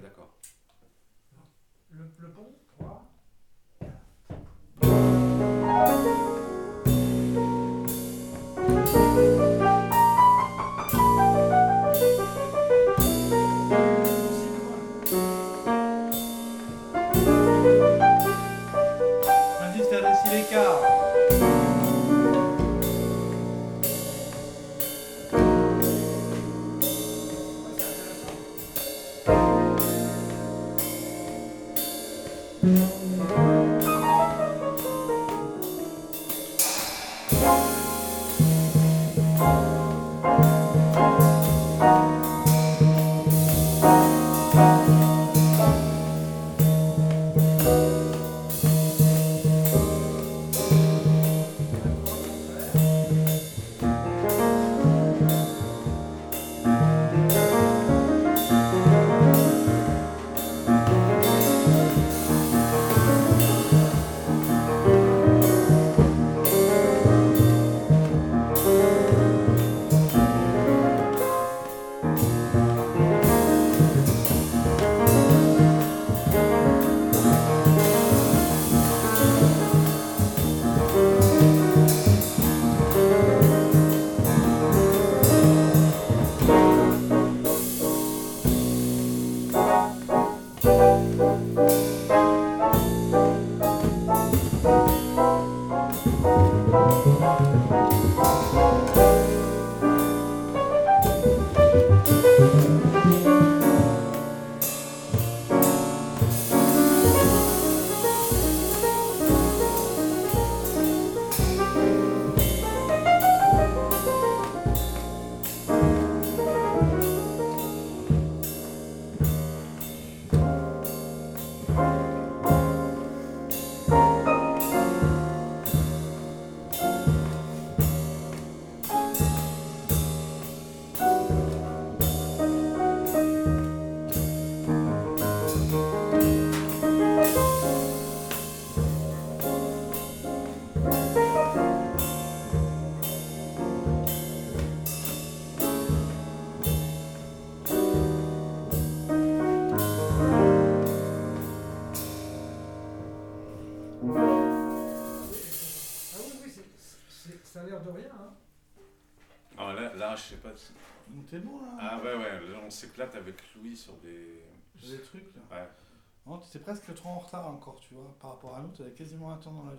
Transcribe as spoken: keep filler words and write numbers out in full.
d'accord. Le, le pont, trois. Indice faire de si l'écart. Ça a l'air de rien, hein. Ah, là, là, je sais pas. Si... T'es bon là. Ah ouais, ouais, là on s'éclate avec Louis sur des... Des trucs là. Ouais. Non, t'étais presque trop en retard encore, tu vois. Par rapport à nous, t'avais quasiment un temps dans la